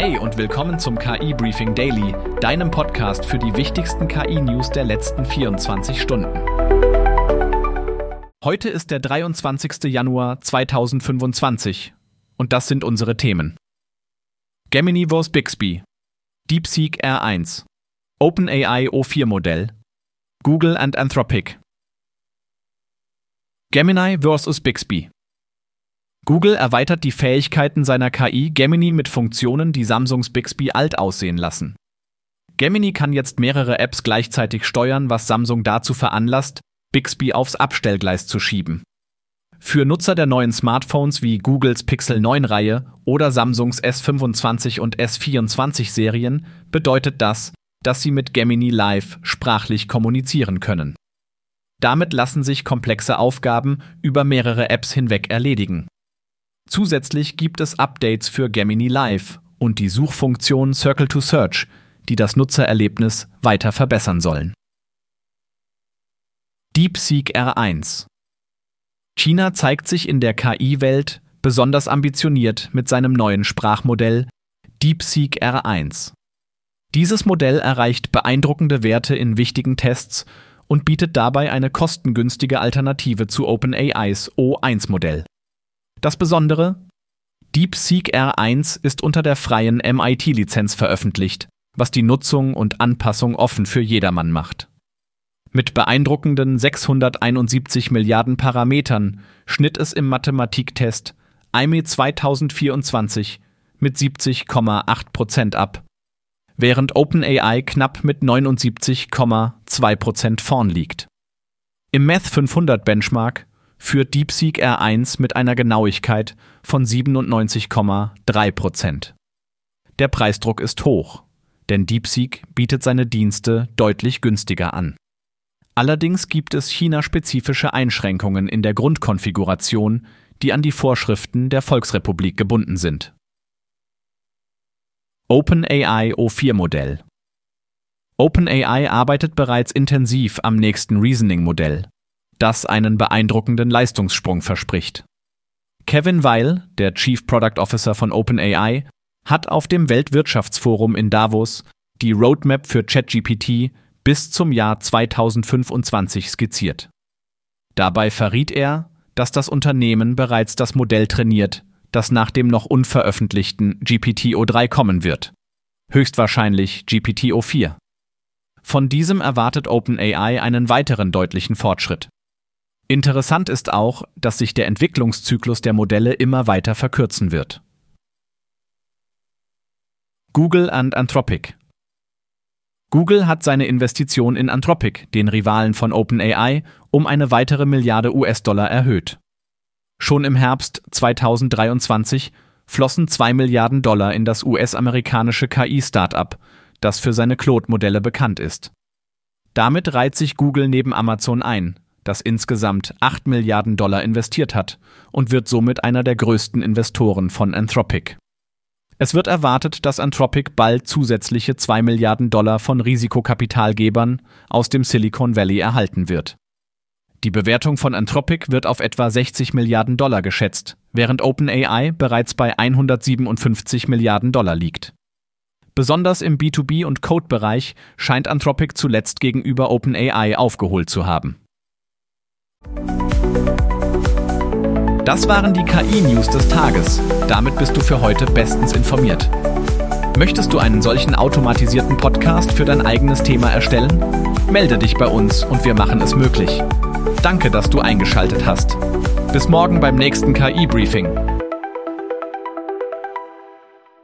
Hey und willkommen zum KI Briefing Daily, deinem Podcast für die wichtigsten KI-News der letzten 24 Stunden. Heute ist der 23. Januar 2025 und das sind unsere Themen. Gemini vs. Bixby, DeepSeek R1, OpenAI O4-Modell, Google and Anthropic. Gemini vs. Bixby. Google erweitert die Fähigkeiten seiner KI Gemini mit Funktionen, die Samsungs Bixby alt aussehen lassen. Gemini kann jetzt mehrere Apps gleichzeitig steuern, was Samsung dazu veranlasst, Bixby aufs Abstellgleis zu schieben. Für Nutzer der neuen Smartphones wie Googles Pixel 9-Reihe oder Samsungs S25 und S24-Serien bedeutet das, dass sie mit Gemini Live sprachlich kommunizieren können. Damit lassen sich komplexe Aufgaben über mehrere Apps hinweg erledigen. Zusätzlich gibt es Updates für Gemini Live und die Suchfunktion Circle to Search, die das Nutzererlebnis weiter verbessern sollen. DeepSeek R1. China zeigt sich in der KI-Welt besonders ambitioniert mit seinem neuen Sprachmodell DeepSeek R1. Dieses Modell erreicht beeindruckende Werte in wichtigen Tests und bietet dabei eine kostengünstige Alternative zu OpenAIs O1-Modell. Das Besondere: DeepSeek R1 ist unter der freien MIT-Lizenz veröffentlicht, was die Nutzung und Anpassung offen für jedermann macht. Mit beeindruckenden 671 Milliarden Parametern schnitt es im Mathematiktest IME 2024 mit 70,8% ab, während OpenAI knapp mit 79,2% vorn liegt. Im Math 500 Benchmark führt DeepSeek R1 mit einer Genauigkeit von 97,3%. Der Preisdruck ist hoch, denn DeepSeek bietet seine Dienste deutlich günstiger an. Allerdings gibt es China-spezifische Einschränkungen in der Grundkonfiguration, die an die Vorschriften der Volksrepublik gebunden sind. OpenAI O4-Modell. OpenAI arbeitet bereits intensiv am nächsten Reasoning-Modell, das einen beeindruckenden Leistungssprung verspricht. Kevin Weil, der Chief Product Officer von OpenAI, hat auf dem Weltwirtschaftsforum in Davos die Roadmap für ChatGPT bis zum Jahr 2025 skizziert. Dabei verriet er, dass das Unternehmen bereits das Modell trainiert, das nach dem noch unveröffentlichten GPT-O3 kommen wird, höchstwahrscheinlich GPT-O4. Von diesem erwartet OpenAI einen weiteren deutlichen Fortschritt. Interessant ist auch, dass sich der Entwicklungszyklus der Modelle immer weiter verkürzen wird. Google and Anthropic. Google hat seine Investition in Anthropic, den Rivalen von OpenAI, um eine weitere Milliarde US-Dollar erhöht. Schon im Herbst 2023 flossen 2 Milliarden Dollar in das US-amerikanische KI-Startup, das für seine Claude-Modelle bekannt ist. Damit reiht sich Google neben Amazon ein, das insgesamt 8 Milliarden Dollar investiert hat und wird somit einer der größten Investoren von Anthropic. Es wird erwartet, dass Anthropic bald zusätzliche 2 Milliarden Dollar von Risikokapitalgebern aus dem Silicon Valley erhalten wird. Die Bewertung von Anthropic wird auf etwa 60 Milliarden Dollar geschätzt, während OpenAI bereits bei 157 Milliarden Dollar liegt. Besonders im B2B- und Code-Bereich scheint Anthropic zuletzt gegenüber OpenAI aufgeholt zu haben. Das waren die KI-News des Tages. Damit bist du für heute bestens informiert. Möchtest du einen solchen automatisierten Podcast für dein eigenes Thema erstellen? Melde dich bei uns und wir machen es möglich. Danke, dass du eingeschaltet hast. Bis morgen beim nächsten KI-Briefing.